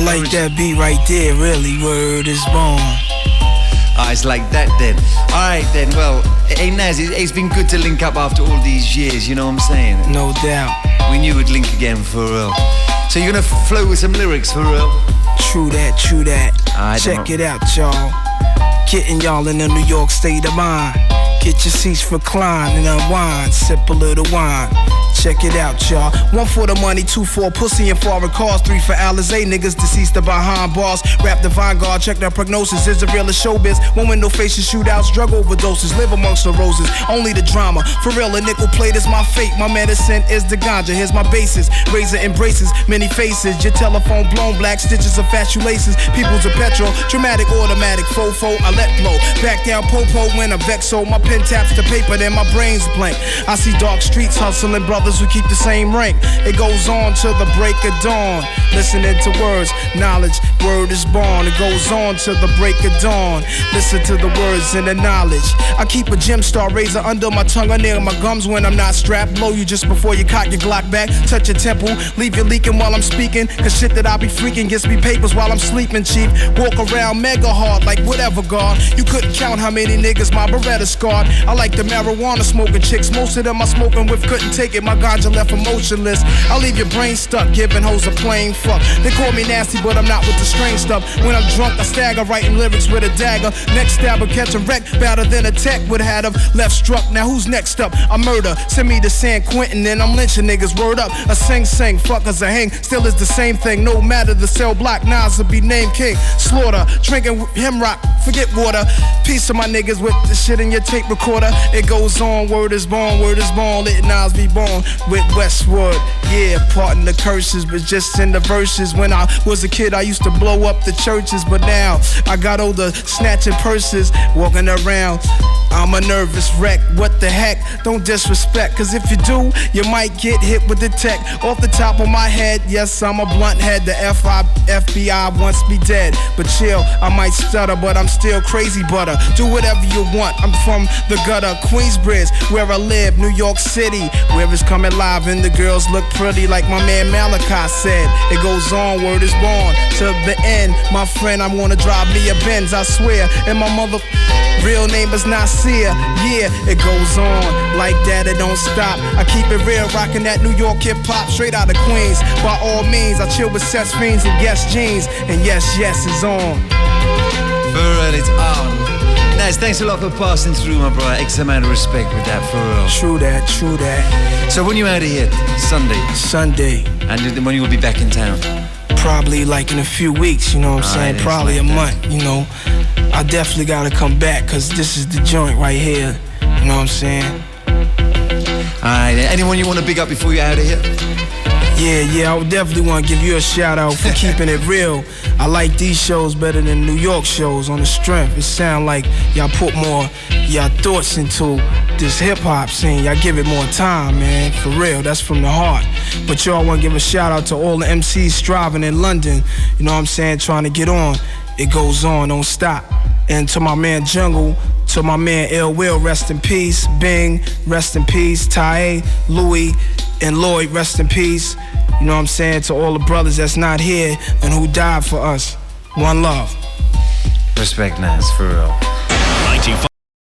like that beat right there, really. Word is born. It's like that then. Alright then, well, hey Naz, it's been good to link up after all these years, you know what I'm saying? No doubt. We knew we'd link again for real. So you're gonna flow with some lyrics for real? True that, true that. Check it out, y'all. Getting y'all in a New York state of mind. Get your seats reclined and unwind. Sip a little wine. Check it out, y'all. 1 for the money, 2 for pussy and foreign cars, 3 for Alizé niggas deceased behind bars. Rap the Vanguard, check their prognosis. Is the realest showbiz. One window faces, shootouts, drug overdoses. Live amongst the roses, only the drama. For real, a nickel plate is my fate. My medicine is the ganja. Here's my basis. Razor embraces many faces. Your telephone blown, black stitches of fat shoelaces. People's a petrol, dramatic, automatic, fofo. I let blow. Back down, popo when I vex. So my pen taps the paper, then my brain's blank. I see dark streets hustling brothers who keep the same rank. It goes on till the break of dawn. Listening to words, knowledge, word is born. It goes on till the break of dawn. Listen to the words and the knowledge. I keep a gem star razor under my tongue or near my gums when I'm not strapped. Blow you just before you cock your Glock back. Touch your temple, leave you leaking while I'm speaking. Cause shit that I be freaking gets me papers while I'm sleeping, chief. Walk around mega hard like whatever, God. You couldn't count how many niggas my Beretta scarred. I like the marijuana smoking chicks. Most of them I smoking with couldn't take it. My ganja left emotionless. I leave your brain stuck, giving hoes a plain fuck. They call me nasty, but I'm not with the strange stuff. When I'm drunk, I stagger, writing lyrics with a dagger. Next stabber, catch a wreck, better than a tech would have left struck. Now who's next up? I murder. Send me to San Quentin and I'm lynching niggas. Word up. A sing, fuckers a hang. Still is the same thing. No matter the cell block, Nas will be named king. Slaughter, drinking him rock, forget water. Piece of my niggas with the shit in your tape recorder. It goes on, word is born, let Nas be born with Westwood. Yeah, parting the curses, but just in the verses. When I was a kid, I used to blow up the churches, but now I got older, snatching purses, walking around. I'm a nervous wreck, what the heck? Don't disrespect, cause if you do, you might get hit with the tech. Off the top of my head, yes, I'm a blunt head. The FBI wants me dead, but chill, I might stutter, but I'm still crazy butter. Do whatever you want, I'm from the gutter, Queensbridge, where I live, New York City, where it's coming live and the girls look pretty like my man Malachi said. It goes on, word is born, to the end. My friend, I'm gonna drive me a Benz, I swear, and my mother real name is Nasir. Yeah, it goes on like that, it don't stop. I keep it real, rocking that New York hip hop straight out of Queens. By all means, I chill with Seth Fiends and Yes Jeans, and yes is on. For real, it's on. Nice, thanks a lot for passing through, my brother. X amount of respect with that, for real. True that, true that. So when you out of here? Sunday. And when you will be back in town? Probably like in a few weeks, you know what I'm saying? Probably like a month, you know. I definitely gotta come back, cause this is the joint right here. You know what I'm saying? Alright, anyone you wanna big up before you're out of here? Yeah, I would definitely want to give you a shout out for keeping it real. I like these shows better than New York shows on the strength. It sound like y'all put more y'all thoughts into this hip hop scene. Y'all give it more time, man. For real, that's from the heart. But y'all want to give a shout out to all the MCs striving in London. You know what I'm saying? Trying to get on. It goes on, don't stop. And to my man Jungle, to my man Ill Will, rest in peace. Bing, rest in peace. Tae, Louis, and Lloyd, rest in peace. You know what I'm saying? To all the brothers that's not here and who died for us. One love. Respect, Nas, for real. 95.